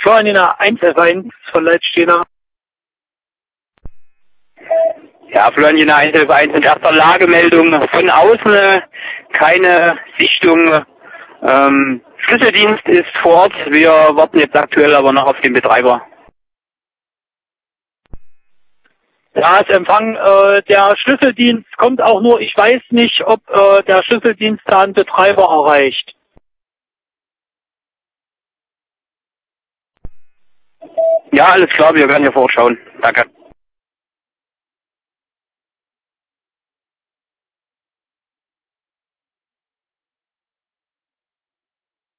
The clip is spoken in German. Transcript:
Florianina 1F1 von Leitsteiner. Ja, Florianina 1F1 in erster Lagemeldung von außen, keine Sichtung. Schlüsseldienst ist vor Ort, wir warten jetzt aktuell aber noch auf den Betreiber. Ja, ist Empfang, der Schlüsseldienst kommt auch nur, ich weiß nicht, ob der Schlüsseldienst da einen Betreiber erreicht. Ja, alles klar, wir werden hier vorschauen. Danke.